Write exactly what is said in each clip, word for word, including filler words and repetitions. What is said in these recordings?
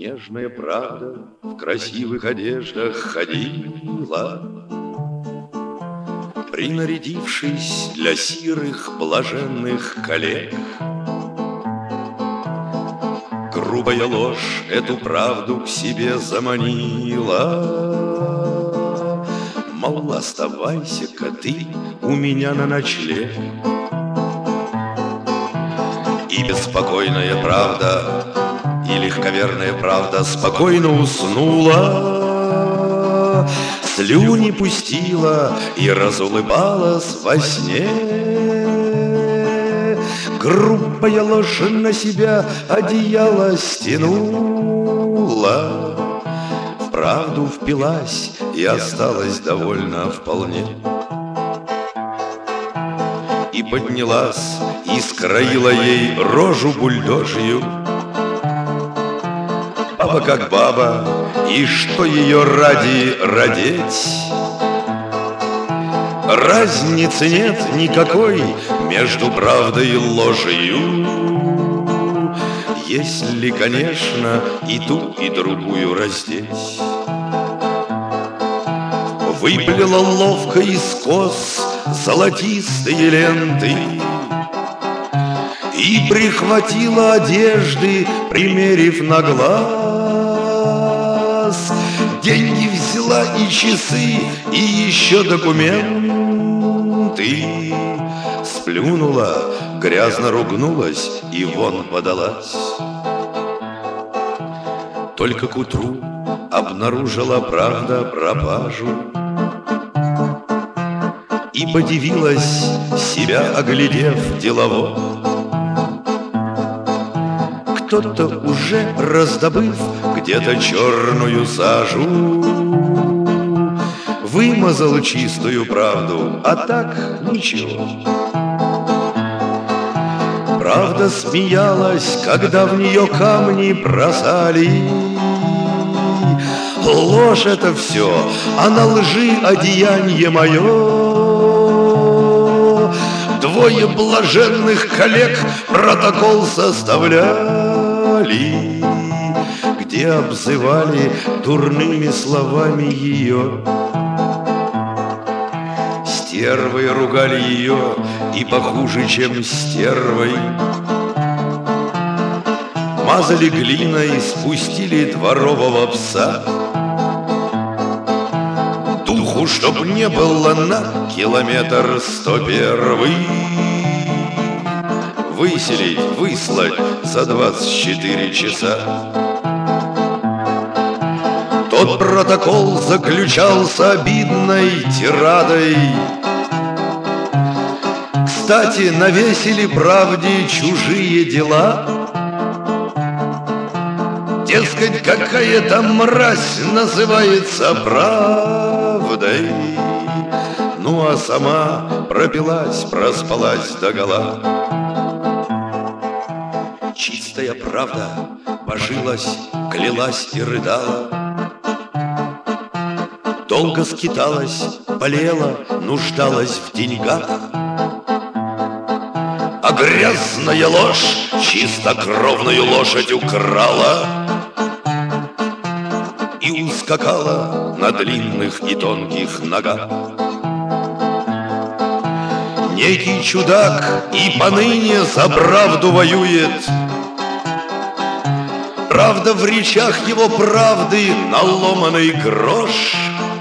Нежная правда в красивых одеждах ходила, принарядившись для сирых блаженных коллег. Грубая ложь эту правду к себе заманила, мол, оставайся-ка ты у меня на ночлег. И беспокойная правда, и легковерная правда спокойно уснула, слюни пустила и разулыбалась во сне. Грубая ложь на себя одеяло стянула, в правду впилась и осталась довольна вполне. И поднялась, и скроила ей рожу бульдожью. Баба как баба, и что ее ради родить? Разницы нет никакой между правдой и ложью, если, конечно, и ту, и другую раздеть. Выплела ловко из кос золотистые ленты и прихватила одежды, примерив на глаз. Деньги взяла и часы, и еще документы. Сплюнула, грязно ругнулась и вон подалась. Только к утру обнаружила правда пропажу и подивилась, себя оглядев делово. Кто-то уже раздобыв где-то черную сажу, вымазал чистую правду, а так ничего. Правда смеялась, когда в нее камни бросали. Ложь это все, а на лжи одеяние мое. Двое блаженных коллег протокол составляли, где обзывали дурными словами ее. Стервой ругали ее и похуже, чем стервой. Мазали глиной, спустили дворового пса. Духу, чтоб не было на километр сто первый, выселить, выслать за двадцать четыре часа. Тот протокол заключался обидной тирадой. Кстати, навесили правде чужие дела. Дескать, какая-то мразь называется правдой. Ну а сама пропилась, проспалась догола. Чистая правда божилась, клялась и рыдала. Долго скиталась, болела, нуждалась в деньгах. А грязная ложь чистокровную лошадь украла и ускакала на длинных и тонких ногах. Некий чудак и поныне за правду воюет. Правда в речах его правды наломанный грош.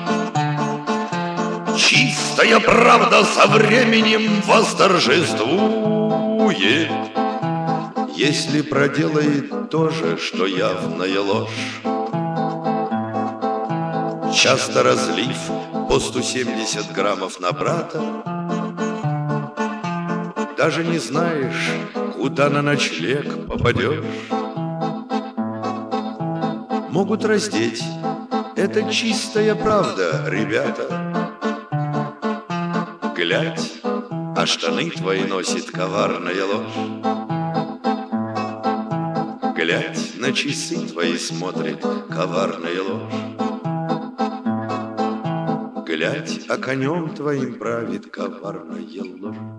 Чистая правда со временем восторжествует, если проделает то же, что явная ложь. Часто разлив по сто семьдесят граммов на брата, даже не знаешь, куда на ночлег попадешь. Могут раздеть, это чистая правда, ребята. Глядь, а штаны твои носит коварная ложь. Глядь, на часы твои смотрит коварная ложь. Глядь, а конем твоим правит коварная ложь.